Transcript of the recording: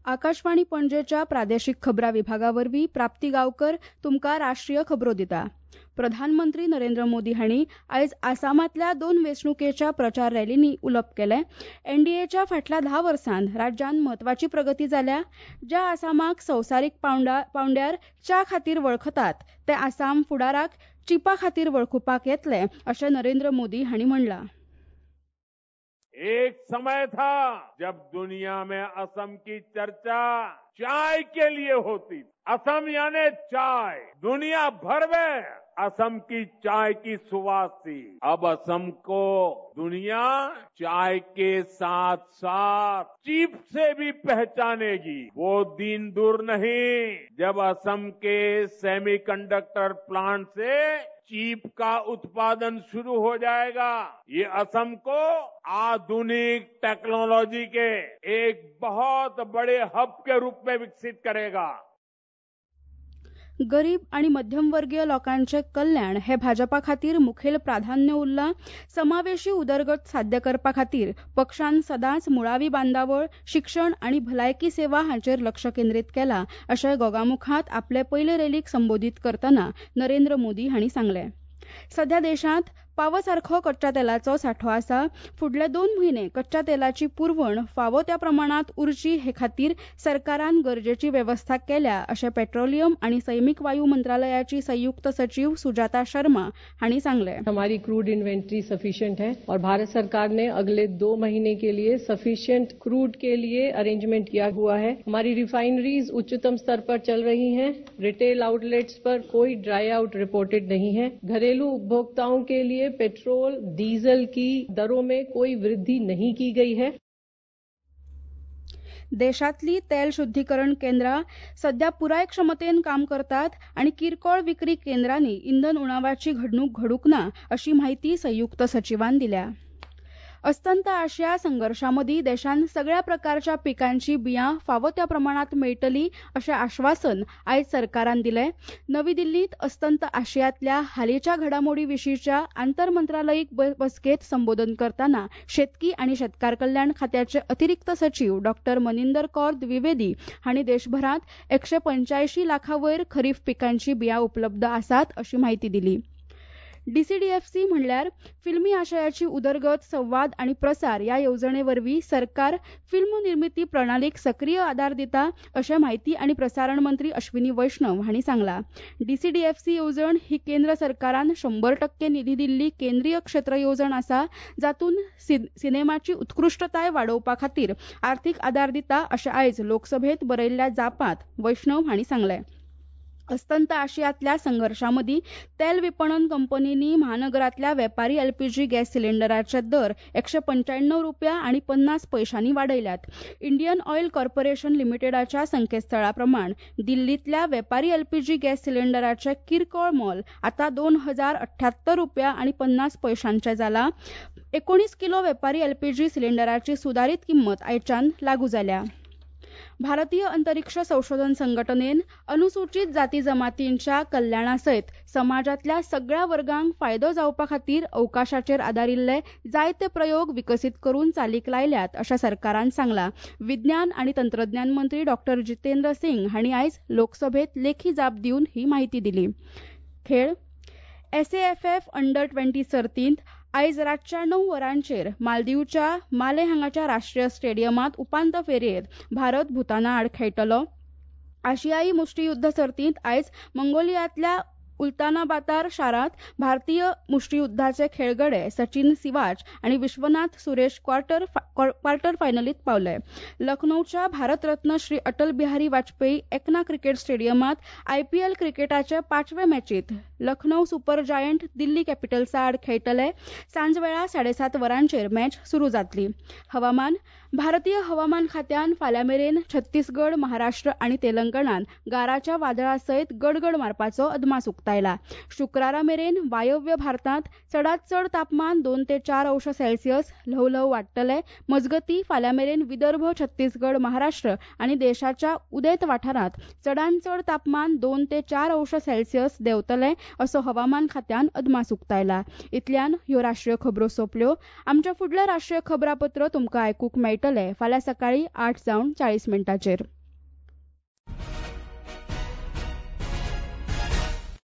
आकाशवाणी पणजेच्या प्रादेशीक खबरां विभागावरवीं प्राप्ती गांवकर तुमकां राष्ट्रीय खबरो दिता। प्रधानमंत्री नरेंद्र मोदी हांणी आयज आसामांतल्या 2 वेंचणुकेच्या प्रचार रॅलींनी उलोवप केलें। एनडीएच्या फाटल्या 10 वर्सांत राज्यांत म्हत्वाची प्रगती जाल्या। ज्या आसामाक संवसारीक पांवड्यार च्या खातीर वळखतात ते आसाम फुडाराक चिपा खातीर वळखुपाक येतले अशें नरेंद्र मोदी हांणी म्हणलां। एक समय था जब दुनिया में असम की चर्चा चाय के लिए होती। असम यानी चाय, दुनिया भर में असम की चाय की सुवास थी। अब असम को दुनिया चाय के साथ साथ चीप से भी पहचानेगी। वो दिन दूर नहीं जब असम के सेमीकंडक्टर प्लांट से चीप का उत्पादन शुरू हो जाएगा। ये असम को आधुनिक टेक्नोलॉजी के एक बहुत बड़े हब के रूप में विकसित करेगा। गरीब आणि मध्यमवर्गीय लोकांचे कल्याण हे भाजपा खातीर मुखेल प्राधान्य उरलां। समावेशी उदरगत साध्य करपा खातीर पक्षान सदांच मुळावी बांदावळ, शिक्षण आनी भलायकी सेवा हांचेर लक्ष केंद्रीत केलां अशें गोगामुखांत आपले पयले रॅलीक संबोधीत करतना नरेंद्र मोदी हांणी सांगलें। सध्या देशांत पाव सारको कच्च्या तेलाचो सांठो आसा। फुडले 2 म्हयने कच्च्या तेलाची पुरवण फावो त्या प्रमाणांत उरची हे खातीर सरकारान गरजेची वेवस्था केल्या अशें पेट्रोलियम आनी सैमीक वायू मंत्रालयाची संयुक्त सचिव सुजाता शर्मा हांणी सांगलें। हमारी क्रूड इन्वेंट्री सफिशिएंट है और भारत सरकार ने अगले 2 महीने के लिए सफिशिएंट क्रूड के लिए अरेंजमेंट किया हुआ है। हमारी रिफाइनरीज उच्चतम स्तर पर चल रही हैं। रिटेल आउटलेट्स पर कोई ड्राई आउट रिपोर्टेड नहीं है। घरेलू उपभोक्ताओं के लिए पेट्रोल डीजल की दरों में कोई वृद्धि नहीं की गई है। देशातली तेल शुद्धीकरण केंद्रां सध्या पुराय क्षमतेन काम करतात आनी किरकोळ विक्री केंद्रांनी इंधन उणावाची घडणूक घडूंक ना अशी माहिती संयुक्त सचिवान दिल्या। अस्तंत आशिया संघर्षामदी देशान सगळ्या प्रकारच्या पिकांची बियां फावो त्या प्रमाणात मेळटली अशें आश्वासन आयज सरकारान दिलें। नवी दिल्लीत अस्तंत आशियातल्या हालींच्या घडामोडी विशींच्या आंतरमंत्रालयीक बसकेत संबोधन करतना शेतकी आनी शेतकार कल्याण खात्याचे अतिरिक्त सचिव डॉ मनिंदर कौर द्विवेदी हांणी देशभरांत 185 लाखा वयर खरीफ पिकांची बियां उपलब्ध आसात अशी माहिती दिली। डीसीडीएफसी म्हणल्यार फिल्मी आशयाची उदरगत, संवाद आनी प्रसार ह्या येवजणेवरवीं सरकार फिल्म निर्मिती प्रणालीक सक्रीय आदार दिता अशें माहिती आनी प्रसारण मंत्री अश्विनी वैष्णव हांणी सांगलां। डीसीडीएफसी येवजण ही केंद्र सरकारान 100% निधी दिल्ली केंद्रीय क्षेत्र येवजण आसा, जातून सिनेमाची उत्कृश्टताय वाडोवपा खातीर आर्थीक आदार दिता अशें आयज लोकसभेत बरयल्ल्या जापांत वैष्णव हांणी सांगलें। अस्तंत आशियातल्या संघर्षामदी तेल विपणन कंपनींनी महानगरातल्या वेपारी एलपीजी गॅस सिलिंडराचे दर 195 रुपया आणि 50 पैशांनी वाडयल्यात। इंडियन ऑयल कॉर्पोरेशन लिमिटेडाच्या संकेतस्थळाप्रमाण दिल्लीतल्या वेपारी एलपीजी गॅस सिलिंडराचे किरकोळ मोल आता 2078 रुपया आणि 50 पैशांचे जाला। 19 किलो वेपारी एलपीजी सिलिंडराची सुधारित किंमत आयच्यान लागू जाल्या। भारतीय अंतरिक्ष संशोधन संघटनेन अनुसूचित जाती जमातींच्या कल्याणा सयत समाजातल्या सगळ्या वर्गांक फायदो जावपा खातीर अवकाशाचेर आदारिल्ले जायते प्रयोग विकसीत करून चालीक लायल्यात अशें सरकारान सांगलां। विज्ञान आनी तंत्रज्ञान मंत्री डॉ जितेंद्र सिंग हांणी आयज लोकसभेत लेखी जाप दिवन ही माहिती दिली। खेळ एसएएफएफ अंडर 20 सर्तींत आयज रातच्या 9 वरांचेर मालदीवच्या माले हांगाच्या राष्ट्रीय स्टेडियमांत उपांत्य फेरयेत भारत भूताना आड खेळटलो। आशियाई मुष्टियुद्ध सर्तींत आयज मंगोलियातल्या उल्तानाबातार शारांत भारतीय मुष्टियुद्धाचे खेळगडे सचिन सिवाच आणि विश्वनाथ सुरेश क्वार्टर फायनलीत पावले। लखनौच्या भारतरत्न श्री अटल बिहारी वाजपेयी एकना क्रिकेट स्टेडियमांत आयपीएल क्रिकेटाचे 5वे मॅचीत लखनौ सुपर जायंट दिल्ली कॅपिटल्सा आड खेळटले। सांजवेळा 7:30 वरांचेर मॅच सुरू जातली। हवामान भारतीय हवामान खात्यान फाल्यां मेरेन छत्तीसगड, महाराष्ट्र आनी तेलंगणात गाराच्या वादळा सयत गडगड मारपाचो अदमास उक्तायला। शुक्रारा मेरेन वायव्य भारतांत चडांत चड तापमान 2 ते 4 अंश सेल्सियस ल्हव ल्हव वाडटले। मजगती फाल्यां मेरेन विदर्भ, छत्तीसगड, महाराष्ट्र आनी देशाच्या उदेंत वाठारांत चडांत चड तापमान 2 ते 4 अंश सेल्सियस देंवतले असो हवामान खात्यान अदमास उक्तायला। इतल्यान ह्यो राष्ट्रीय खबरो सोंपल्यो। आमच्या फुडले राष्ट्रीय खबरापत्र तुमकां आयकूंक मेळटलें सुटले फाल्यां सकाळीं 8:40 मिनटांचेर